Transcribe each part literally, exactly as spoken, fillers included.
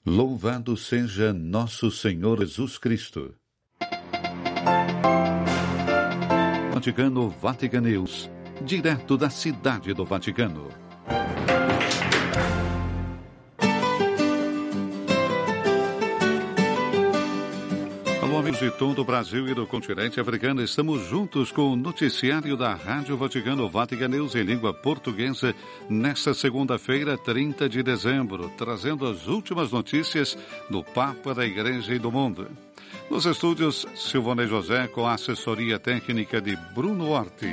Louvado seja nosso Senhor Jesus Cristo. Vaticano Vatican News, direto da Cidade do Vaticano. Alô, amigos de todo o Brasil e do continente africano, estamos juntos com o noticiário da Rádio Vaticano Vatican News em língua portuguesa nesta segunda-feira, trinta de dezembro, trazendo as últimas notícias do Papa, da Igreja e do mundo. Nos estúdios, Silvone José, com a assessoria técnica de Bruno Orti.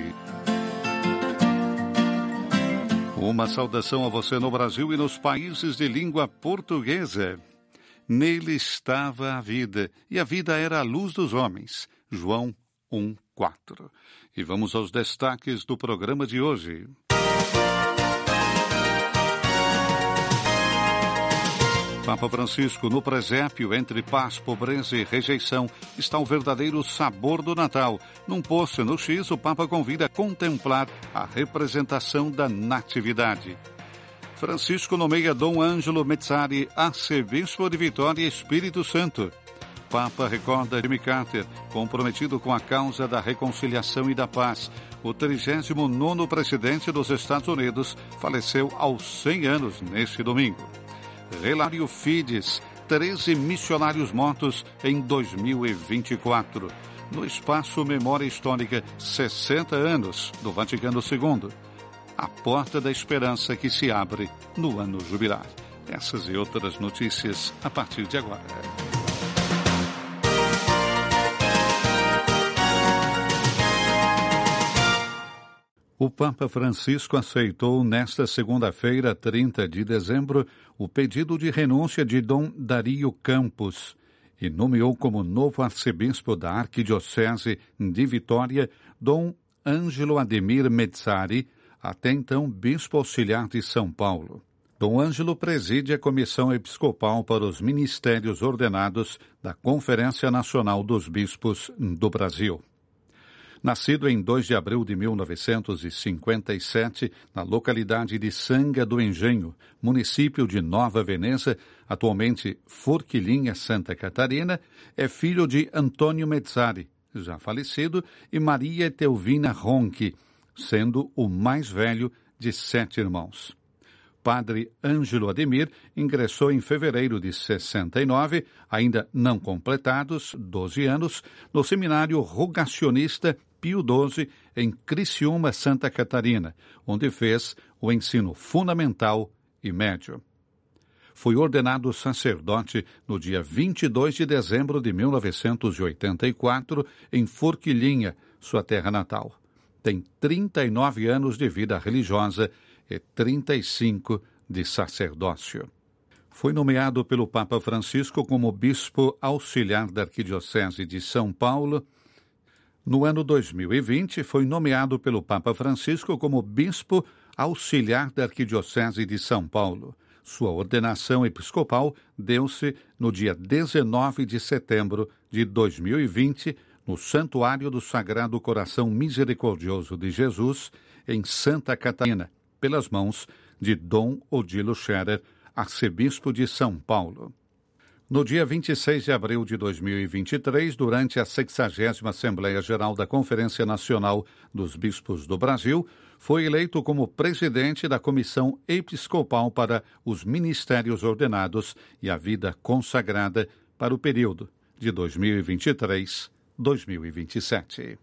Uma saudação a você no Brasil e nos países de língua portuguesa. Nele estava a vida, e a vida era a luz dos homens. João um, quatro. E vamos aos destaques do programa de hoje. Papa Francisco, no presépio entre paz, pobreza e rejeição, está o verdadeiro sabor do Natal. Num post no X, o Papa convida a contemplar a representação da Natividade. Francisco nomeia Dom Ângelo Mezzari arcebispo de Vitória e Espírito Santo. Papa recorda Jimmy Carter, comprometido com a causa da reconciliação e da paz. O trigésimo nono presidente dos Estados Unidos faleceu aos cem anos neste domingo. Relário Fides, treze missionários mortos em dois mil e vinte e quatro. No Espaço Memória Histórica, sessenta anos do Vaticano segundo. A porta da esperança que se abre no ano jubilar. Essas e outras notícias a partir de agora. O Papa Francisco aceitou nesta segunda-feira, trinta de dezembro, o pedido de renúncia de Dom Dario Campos e nomeou como novo arcebispo da Arquidiocese de Vitória Dom Ângelo Ademir Mezzari, até então bispo auxiliar de São Paulo. Dom Ângelo preside a Comissão Episcopal para os Ministérios Ordenados da Conferência Nacional dos Bispos do Brasil. Nascido em dois de abril de mil novecentos e cinquenta e sete, na localidade de Sanga do Engenho, município de Nova Veneza, atualmente Forquilinha, Santa Catarina, é filho de Antônio Mezzari, já falecido, e Maria Teuvina Ronchi, sendo o mais velho de sete irmãos. Padre Ângelo Ademir ingressou em fevereiro de sessenta e nove, ainda não completados doze anos, no seminário rogacionista Pio doze, em Criciúma, Santa Catarina, onde fez o ensino fundamental e médio. Foi ordenado sacerdote no dia vinte e dois de dezembro de mil novecentos e oitenta e quatro, em Forquilinha, sua terra natal. Tem trinta e nove anos de vida religiosa e trinta e cinco de sacerdócio. Foi nomeado pelo Papa Francisco como bispo auxiliar da Arquidiocese de São Paulo. No ano dois mil e vinte, foi nomeado pelo Papa Francisco como bispo auxiliar da Arquidiocese de São Paulo. Sua ordenação episcopal deu-se no dia dezenove de setembro de dois mil e vinte, no Santuário do Sagrado Coração Misericordioso de Jesus, em Santa Catarina, pelas mãos de Dom Odilo Scherer, arcebispo de São Paulo. No dia vinte e seis de abril de dois mil e vinte e três, durante a sexagésima Assembleia Geral da Conferência Nacional dos Bispos do Brasil, foi eleito como presidente da Comissão Episcopal para os Ministérios Ordenados e a Vida Consagrada para o período de dois mil e vinte e três a dois mil e vinte e sete.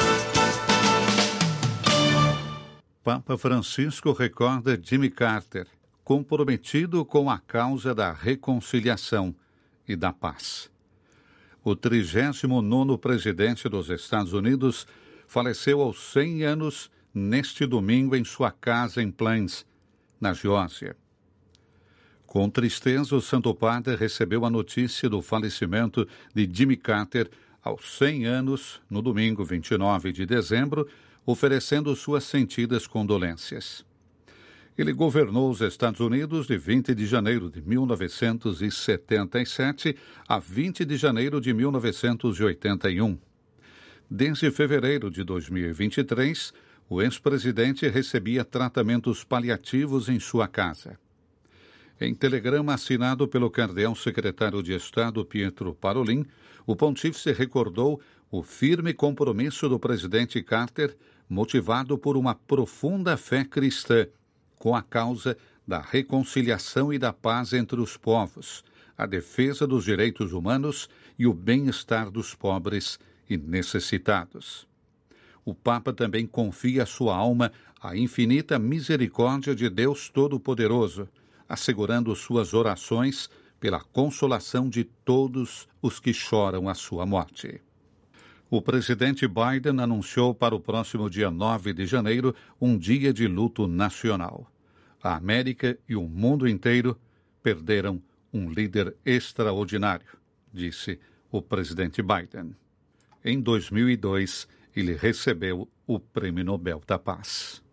Papa Francisco recorda Jimmy Carter, comprometido com a causa da reconciliação e da paz. O trigésimo nono presidente dos Estados Unidos faleceu aos cem anos neste domingo em sua casa em Plains, na Geórgia. Com tristeza, o Santo Padre recebeu a notícia do falecimento de Jimmy Carter aos cem anos, no domingo vinte e nove de dezembro, oferecendo suas sentidas condolências. Ele governou os Estados Unidos de vinte de janeiro de mil novecentos e setenta e sete a vinte de janeiro de mil novecentos e oitenta e um. Desde fevereiro de dois mil e vinte e três, o ex-presidente recebia tratamentos paliativos em sua casa. Em telegrama assinado pelo cardeal secretário de Estado Pietro Parolin, o pontífice recordou o firme compromisso do presidente Carter, motivado por uma profunda fé cristã, com a causa da reconciliação e da paz entre os povos, a defesa dos direitos humanos e o bem-estar dos pobres e necessitados. O Papa também confia sua alma à infinita misericórdia de Deus Todo-Poderoso, assegurando suas orações pela consolação de todos os que choram a sua morte. O presidente Biden anunciou para o próximo dia nove de janeiro um dia de luto nacional. A América e o mundo inteiro perderam um líder extraordinário, disse o presidente Biden. Em dois mil e dois, ele recebeu o Prêmio Nobel da Paz.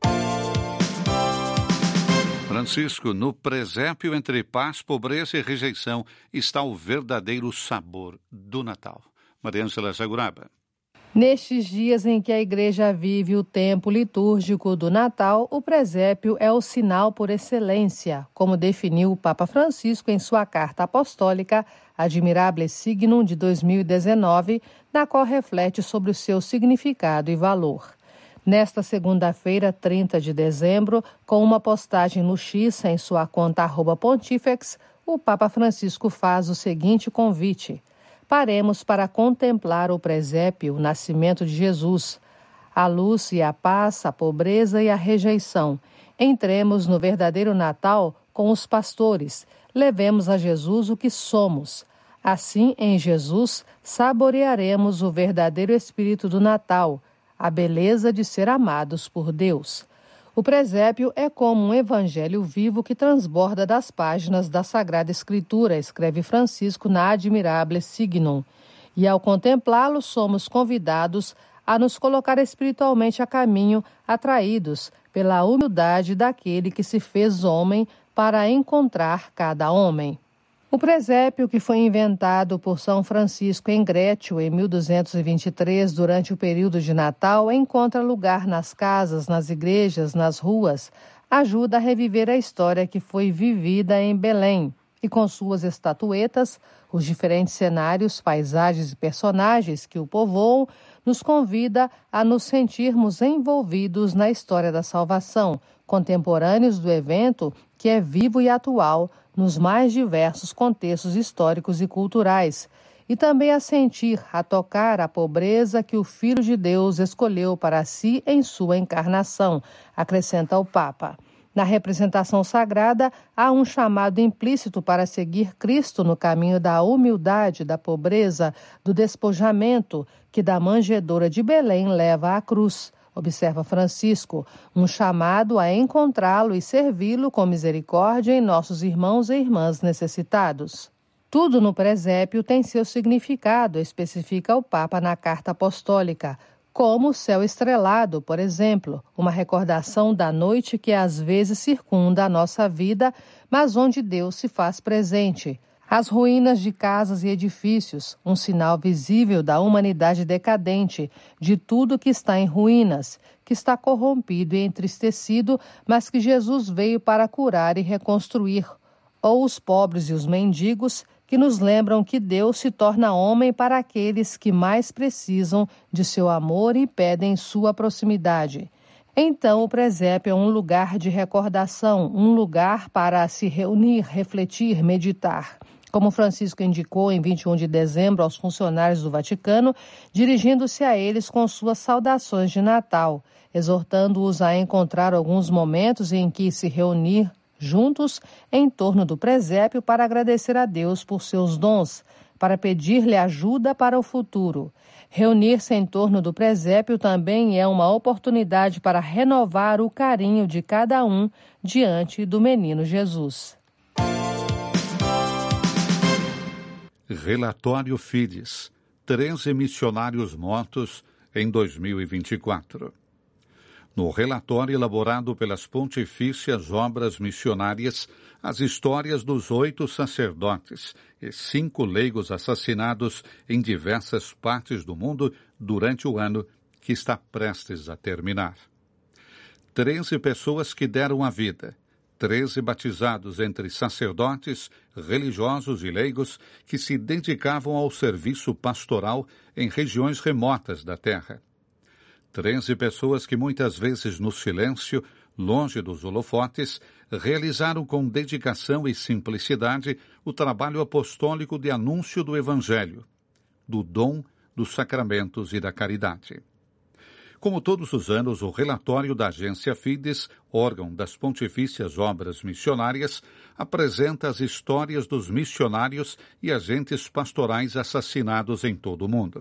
Francisco, no presépio entre paz, pobreza e rejeição está o verdadeiro sabor do Natal. Maria Ângela Zaguraba. Nestes dias em que a Igreja vive o tempo litúrgico do Natal, o presépio é o sinal por excelência, como definiu o Papa Francisco em sua carta apostólica Admirabile Signum de dois mil e dezenove, na qual reflete sobre o seu significado e valor. Nesta segunda-feira, trinta de dezembro, com uma postagem no X em sua conta arroba Pontifex, o Papa Francisco faz o seguinte convite: paremos para contemplar o presépio, o nascimento de Jesus, a luz e a paz, a pobreza e a rejeição. Entremos no verdadeiro Natal com os pastores, levemos a Jesus o que somos. Assim, em Jesus, saborearemos o verdadeiro espírito do Natal, a beleza de ser amados por Deus. O presépio é como um evangelho vivo que transborda das páginas da Sagrada Escritura, escreve Francisco na Admirabile Signum. E ao contemplá-lo, somos convidados a nos colocar espiritualmente a caminho, atraídos pela humildade daquele que se fez homem para encontrar cada homem. O presépio, que foi inventado por São Francisco em Grécio em mil duzentos e vinte e três, durante o período de Natal, encontra lugar nas casas, nas igrejas, nas ruas, ajuda a reviver a história que foi vivida em Belém e, com suas estatuetas, os diferentes cenários, paisagens e personagens que o povoam, nos convida a nos sentirmos envolvidos na história da salvação, contemporâneos do evento que é vivo e atual nos mais diversos contextos históricos e culturais, e também a sentir, a tocar a pobreza que o Filho de Deus escolheu para si em sua encarnação, acrescenta o Papa. Na representação sagrada, há um chamado implícito para seguir Cristo no caminho da humildade, da pobreza, do despojamento, que da manjedoura de Belém leva à cruz. Observa Francisco, um chamado a encontrá-lo e servi-lo com misericórdia em nossos irmãos e irmãs necessitados. Tudo no presépio tem seu significado, especifica o Papa na Carta Apostólica, como o céu estrelado, por exemplo, uma recordação da noite que às vezes circunda a nossa vida, mas onde Deus se faz presente. As ruínas de casas e edifícios, um sinal visível da humanidade decadente, de tudo que está em ruínas, que está corrompido e entristecido, mas que Jesus veio para curar e reconstruir. Ou os pobres e os mendigos, que nos lembram que Deus se torna homem para aqueles que mais precisam de seu amor e pedem sua proximidade. Então, o presépio é um lugar de recordação, um lugar para se reunir, refletir, meditar. Como Francisco indicou em vinte e um de dezembro aos funcionários do Vaticano, dirigindo-se a eles com suas saudações de Natal, exortando-os a encontrar alguns momentos em que se reunir juntos em torno do presépio para agradecer a Deus por seus dons, para pedir-lhe ajuda para o futuro. Reunir-se em torno do presépio também é uma oportunidade para renovar o carinho de cada um diante do menino Jesus. Relatório Fides, treze missionários mortos em dois mil e vinte e quatro. No relatório elaborado pelas Pontifícias Obras Missionárias, as histórias dos oito sacerdotes e cinco leigos assassinados em diversas partes do mundo durante o ano que está prestes a terminar. Treze pessoas que deram a vida, treze batizados entre sacerdotes, religiosos e leigos que se dedicavam ao serviço pastoral em regiões remotas da terra. Treze pessoas que muitas vezes no silêncio, longe dos holofotes, realizaram com dedicação e simplicidade o trabalho apostólico de anúncio do Evangelho, do dom dos sacramentos e da caridade. Como todos os anos, o relatório da Agência Fides, órgão das Pontifícias Obras Missionárias, apresenta as histórias dos missionários e agentes pastorais assassinados em todo o mundo.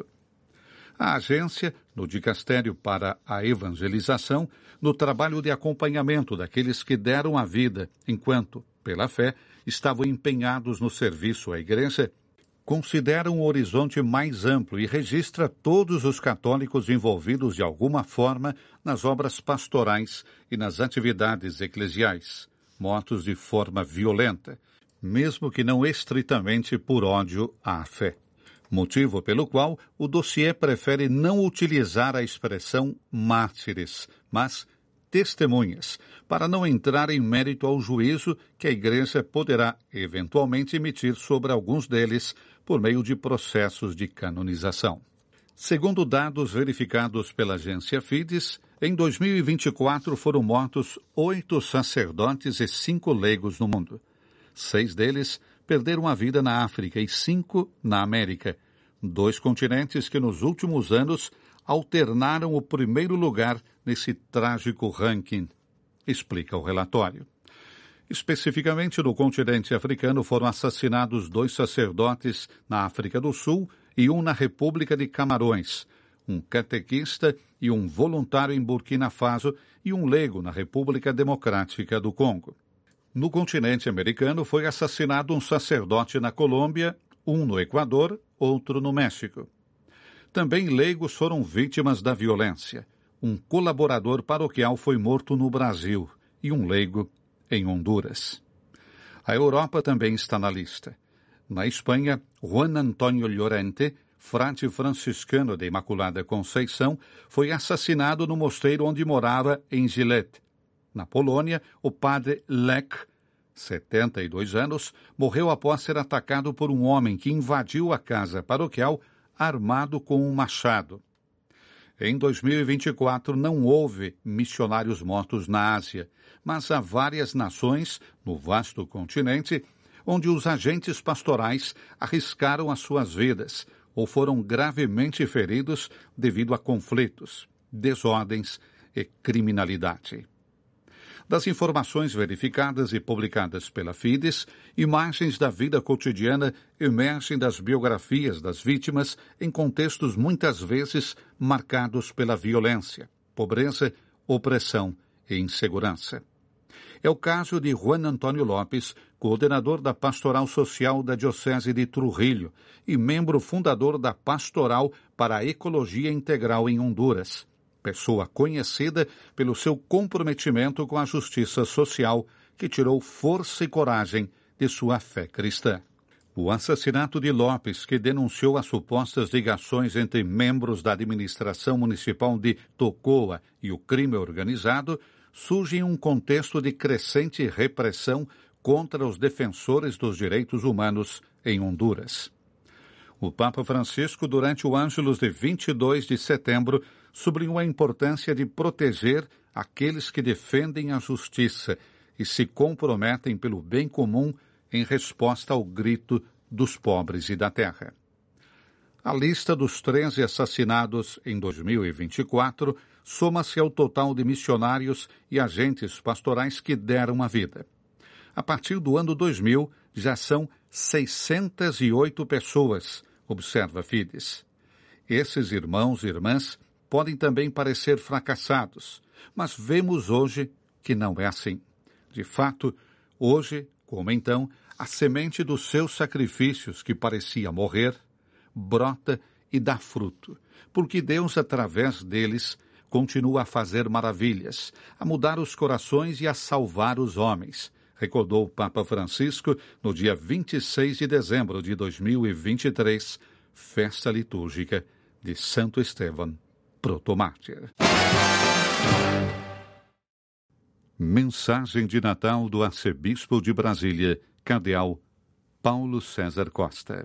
A agência, no Dicastério para a Evangelização, no trabalho de acompanhamento daqueles que deram a vida enquanto, pela fé, estavam empenhados no serviço à Igreja, considera um horizonte mais amplo e registra todos os católicos envolvidos de alguma forma nas obras pastorais e nas atividades eclesiais, mortos de forma violenta, mesmo que não estritamente por ódio à fé. Motivo pelo qual o dossiê prefere não utilizar a expressão mártires, mas testemunhas, para não entrar em mérito ao juízo que a Igreja poderá eventualmente emitir sobre alguns deles por meio de processos de canonização. Segundo dados verificados pela agência Fides, em dois mil e vinte e quatro foram mortos oito sacerdotes e cinco leigos no mundo. Seis deles perderam a vida na África e cinco na América, dois continentes que nos últimos anos alternaram o primeiro lugar nesse trágico ranking, explica o relatório. Especificamente no continente africano foram assassinados dois sacerdotes na África do Sul e um na República de Camarões, um catequista e um voluntário em Burkina Faso e um leigo na República Democrática do Congo. No continente americano foi assassinado um sacerdote na Colômbia, um no Equador, outro no México. Também leigos foram vítimas da violência. Um colaborador paroquial foi morto no Brasil e um leigo em Honduras. A Europa também está na lista. Na Espanha, Juan Antonio Llorente, frade franciscano da Imaculada Conceição, foi assassinado no mosteiro onde morava em Gillette. Na Polônia, o padre Lech, setenta e dois anos, morreu após ser atacado por um homem que invadiu a casa paroquial armado com um machado. Em dois mil e vinte e quatro não houve missionários mortos na Ásia, mas há várias nações, no vasto continente, onde os agentes pastorais arriscaram as suas vidas ou foram gravemente feridos devido a conflitos, desordens e criminalidade. Das informações verificadas e publicadas pela Fides, imagens da vida cotidiana emergem das biografias das vítimas em contextos muitas vezes marcados pela violência, pobreza, opressão e insegurança. É o caso de Juan Antônio Lopes, coordenador da Pastoral Social da Diocese de Trujillo e membro fundador da Pastoral para a Ecologia Integral em Honduras, pessoa conhecida pelo seu comprometimento com a justiça social, que tirou força e coragem de sua fé cristã. O assassinato de Lopes, que denunciou as supostas ligações entre membros da administração municipal de Tocoa e o crime organizado, surge em um contexto de crescente repressão contra os defensores dos direitos humanos em Honduras. O Papa Francisco, durante o Ângelus de vinte e dois de setembro, sublinhou a importância de proteger aqueles que defendem a justiça e se comprometem pelo bem comum em resposta ao grito dos pobres e da terra. A lista dos treze assassinados em dois mil e vinte e quatro soma-se ao total de missionários e agentes pastorais que deram a vida. A partir do ano dois mil, já são seiscentas e oito pessoas, observa Fides. Esses irmãos e irmãs podem também parecer fracassados, mas vemos hoje que não é assim. De fato, hoje, como então, a semente dos seus sacrifícios, que parecia morrer, brota e dá fruto, porque Deus, através deles, continua a fazer maravilhas, a mudar os corações e a salvar os homens, recordou o Papa Francisco no dia vinte e seis de dezembro de dois mil e vinte e três, festa litúrgica de Santo Estevão, protomártir. Mensagem de Natal do Arcebispo de Brasília, Cardeal Paulo César Costa.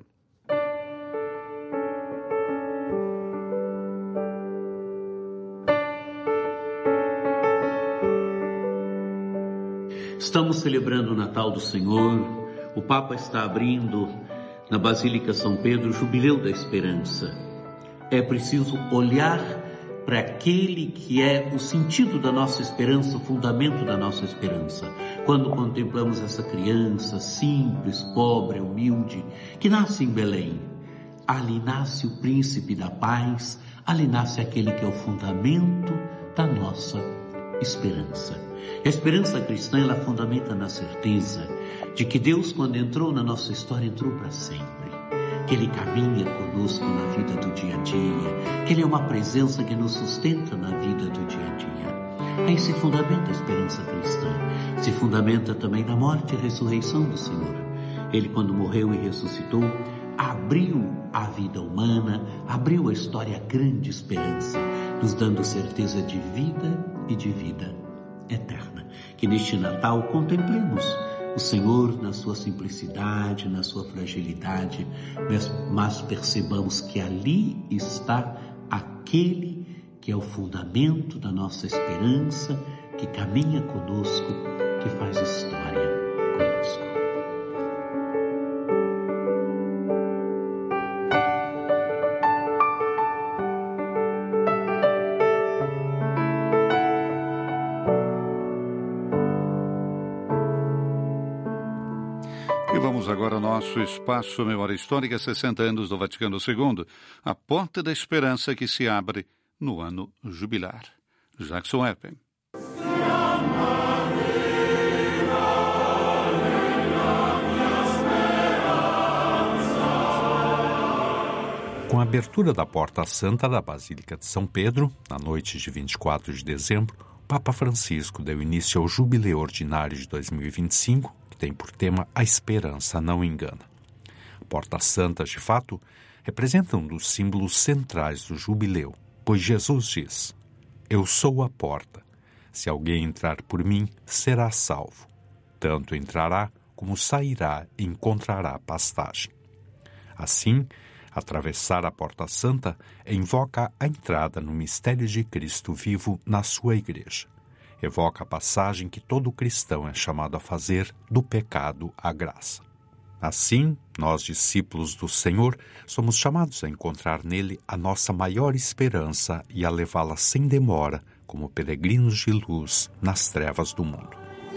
Estamos celebrando o Natal do Senhor. O Papa está abrindo na Basílica São Pedro o Jubileu da Esperança. É preciso olhar para aquele que é o sentido da nossa esperança, o fundamento da nossa esperança. Quando contemplamos essa criança simples, pobre, humilde, que nasce em Belém, ali nasce o príncipe da paz, ali nasce aquele que é o fundamento da nossa esperança. A esperança cristã, ela fundamenta na certeza de que Deus, quando entrou na nossa história, entrou para sempre. Que Ele caminha conosco na vida do dia a dia, que Ele é uma presença que nos sustenta na vida do dia a dia. Aí se fundamenta a esperança cristã, se fundamenta também na morte e ressurreição do Senhor. Ele, quando morreu e ressuscitou, abriu a vida humana, abriu a história, a grande esperança, nos dando certeza de vida e de vida eterna. Que neste Natal contemplemos o Senhor na sua simplicidade, na sua fragilidade, mas, mas percebamos que ali está aquele que é o fundamento da nossa esperança, que caminha conosco, que faz história conosco. Vamos agora ao nosso espaço Memória Histórica, sessenta anos do Vaticano segundo, a porta da esperança que se abre no ano jubilar. Jackson Eppen. Com a abertura da Porta Santa da Basílica de São Pedro, na noite de vinte e quatro de dezembro, o Papa Francisco deu início ao Jubileu Ordinário de dois mil e vinte e cinco, tem por tema A Esperança Não Engana. Portas Santas, de fato, representam um dos símbolos centrais do jubileu, pois Jesus diz: Eu sou a porta. Se alguém entrar por mim, será salvo. Tanto entrará como sairá e encontrará pastagem. Assim, atravessar a Porta Santa invoca a entrada no mistério de Cristo vivo na sua igreja. Evoca a passagem que todo cristão é chamado a fazer do pecado à graça. Assim, nós, discípulos do Senhor, somos chamados a encontrar nele a nossa maior esperança e a levá-la sem demora, como peregrinos de luz nas trevas do mundo.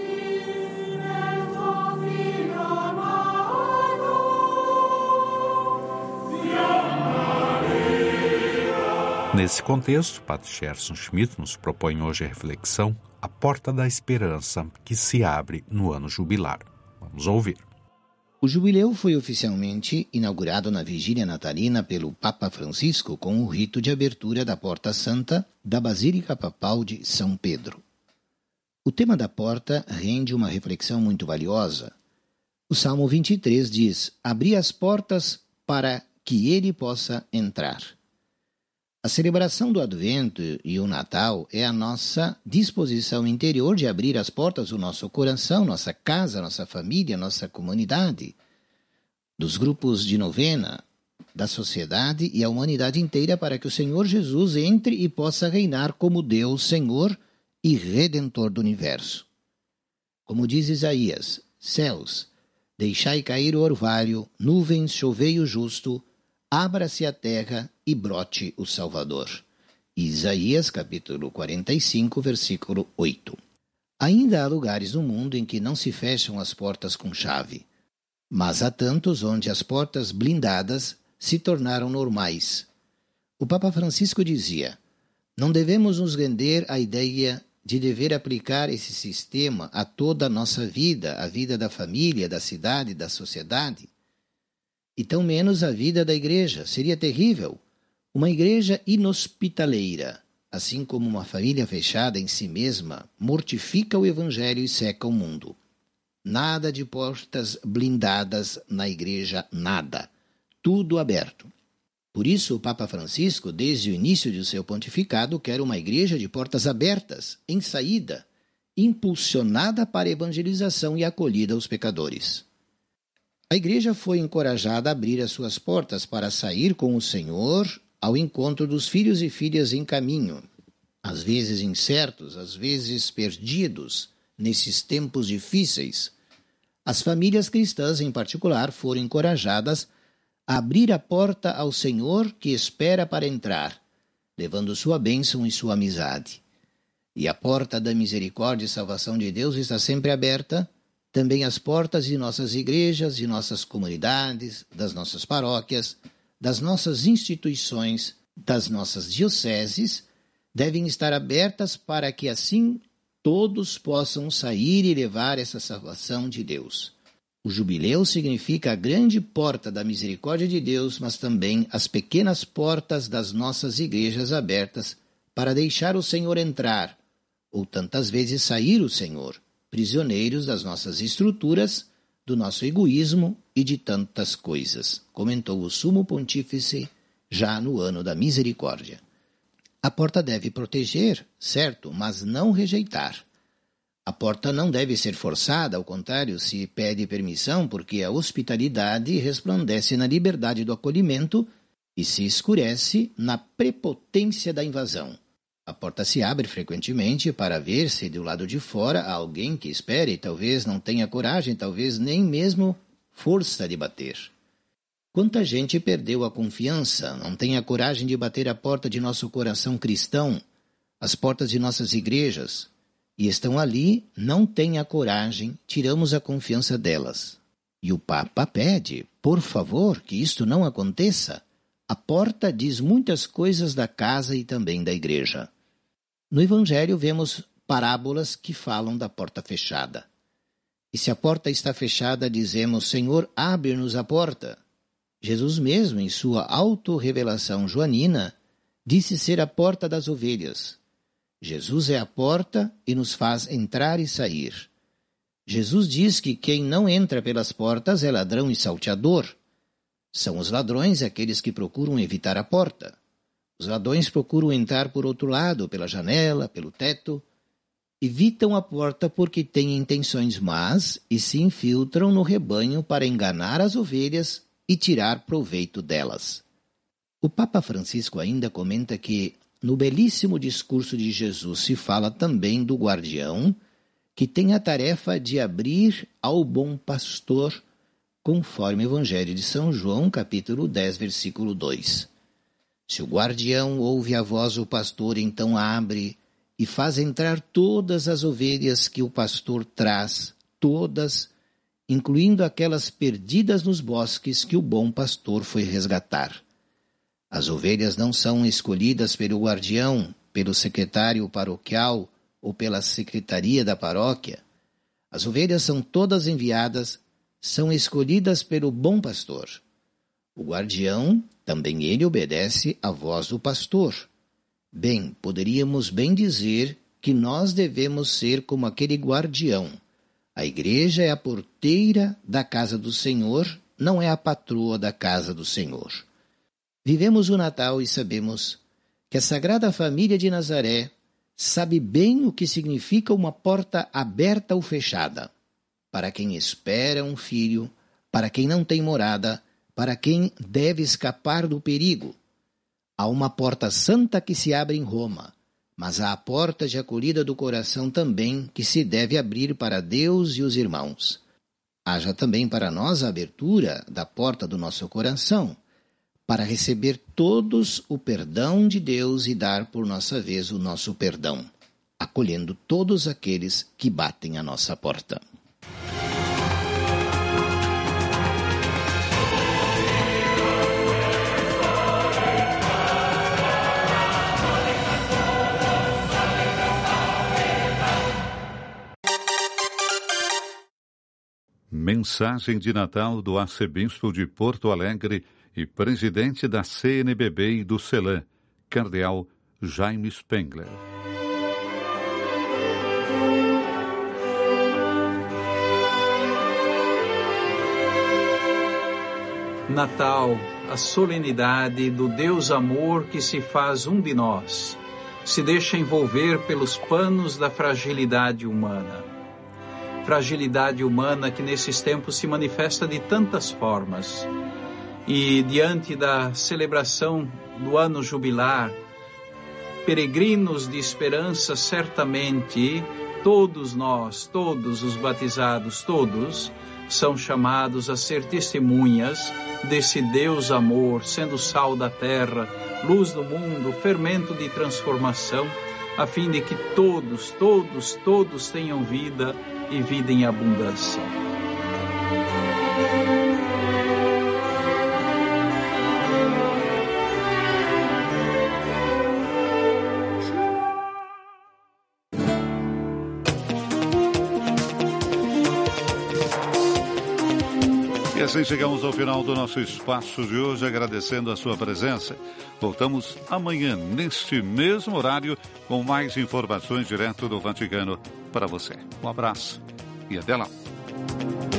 Nesse contexto, Padre Gerson Schmidt nos propõe hoje a reflexão A Porta da Esperança que se abre no ano jubilar. Vamos ouvir. O jubileu foi oficialmente inaugurado na vigília natalina pelo Papa Francisco com o rito de abertura da Porta Santa da Basílica Papal de São Pedro. O tema da porta rende uma reflexão muito valiosa. O Salmo vinte e três diz: Abri as portas para que ele possa entrar. A celebração do Advento e o Natal é a nossa disposição interior de abrir as portas do nosso coração, nossa casa, nossa família, nossa comunidade, dos grupos de novena, da sociedade e a humanidade inteira para que o Senhor Jesus entre e possa reinar como Deus, Senhor e Redentor do universo. Como diz Isaías: Céus, deixai cair o orvalho, nuvens, chovei o justo, abra-se a terra e brote o Salvador. Isaías, capítulo quarenta e cinco, versículo oito. Ainda há lugares no mundo em que não se fecham as portas com chave, mas há tantos onde as portas blindadas se tornaram normais. O Papa Francisco dizia: não devemos nos render à ideia de dever aplicar esse sistema a toda a nossa vida, a vida da família, da cidade, da sociedade, e tão menos a vida da igreja. Seria terrível. Uma igreja inhospitaleira, assim como uma família fechada em si mesma, mortifica o evangelho e seca o mundo. Nada de portas blindadas na igreja, nada. Tudo aberto. Por isso, o Papa Francisco, desde o início de seu pontificado, quer uma igreja de portas abertas, em saída, impulsionada para a evangelização e acolhida aos pecadores. A igreja foi encorajada a abrir as suas portas para sair com o Senhor ao encontro dos filhos e filhas em caminho, às vezes incertos, às vezes perdidos, nesses tempos difíceis. As famílias cristãs, em particular, foram encorajadas a abrir a porta ao Senhor que espera para entrar, levando sua bênção e sua amizade. E a porta da misericórdia e salvação de Deus está sempre aberta, também as portas de nossas igrejas, de nossas comunidades, das nossas paróquias, das nossas instituições, das nossas dioceses, devem estar abertas para que assim todos possam sair e levar essa salvação de Deus. O jubileu significa a grande porta da misericórdia de Deus, mas também as pequenas portas das nossas igrejas abertas para deixar o Senhor entrar, ou tantas vezes sair o Senhor, prisioneiros das nossas estruturas, do nosso egoísmo e de tantas coisas, comentou o Sumo Pontífice já no ano da misericórdia. A porta deve proteger, certo, mas não rejeitar. A porta não deve ser forçada, ao contrário, se pede permissão, porque a hospitalidade resplandece na liberdade do acolhimento e se escurece na prepotência da invasão. A porta se abre frequentemente para ver se do lado de fora há alguém que espere e talvez não tenha coragem, talvez nem mesmo força de bater. Quanta gente perdeu a confiança, não tem a coragem de bater a porta de nosso coração cristão, as portas de nossas igrejas, e estão ali, não têm a coragem, tiramos a confiança delas. E o Papa pede, por favor, que isto não aconteça. A porta diz muitas coisas da casa e também da igreja. No Evangelho vemos parábolas que falam da porta fechada. E se a porta está fechada, dizemos, Senhor, abre-nos a porta. Jesus mesmo, em sua autorrevelação joanina, disse ser a porta das ovelhas. Jesus é a porta e nos faz entrar e sair. Jesus diz que quem não entra pelas portas é ladrão e salteador. São os ladrões aqueles que procuram evitar a porta. Os ladrões procuram entrar por outro lado, pela janela, pelo teto. Evitam a porta porque têm intenções más e se infiltram no rebanho para enganar as ovelhas e tirar proveito delas. O Papa Francisco ainda comenta que no belíssimo discurso de Jesus se fala também do guardião, que tem a tarefa de abrir ao bom pastor, conforme o Evangelho de São João, capítulo dez, versículo dois. Se o guardião ouve a voz do pastor, então abre e faz entrar todas as ovelhas que o pastor traz, todas, incluindo aquelas perdidas nos bosques que o bom pastor foi resgatar. As ovelhas não são escolhidas pelo guardião, pelo secretário paroquial ou pela secretaria da paróquia. As ovelhas são todas enviadas, são escolhidas pelo bom pastor. O guardião, também ele obedece à voz do pastor. Bem, poderíamos bem dizer que nós devemos ser como aquele guardião. A igreja é a porteira da casa do Senhor, não é a patroa da casa do Senhor. Vivemos o Natal e sabemos que a Sagrada Família de Nazaré sabe bem o que significa uma porta aberta ou fechada. Para quem espera um filho, para quem não tem morada, para quem deve escapar do perigo. Há uma porta santa que se abre em Roma, mas há a porta de acolhida do coração também que se deve abrir para Deus e os irmãos. Haja também para nós a abertura da porta do nosso coração, para receber todos o perdão de Deus e dar por nossa vez o nosso perdão, acolhendo todos aqueles que batem à nossa porta. Mensagem de Natal do arcebispo de Porto Alegre e presidente da C N B B e do CELAM, cardeal Jaime Spengler. Natal, a solenidade do Deus amor que se faz um de nós. se deixa envolver pelos panos da fragilidade humana. Fragilidade humana que nesses tempos se manifesta de tantas formas. E diante da celebração do ano jubilar, peregrinos de esperança, certamente, todos nós, todos os batizados, todos, são chamados a ser testemunhas desse Deus amor, sendo sal da terra, luz do mundo, fermento de transformação, a fim de que todos, todos, todos tenham vida e vida em abundância. E assim chegamos ao final do nosso espaço de hoje, agradecendo a sua presença. Voltamos amanhã, neste mesmo horário, com mais informações direto do Vaticano para você. Um abraço e até lá.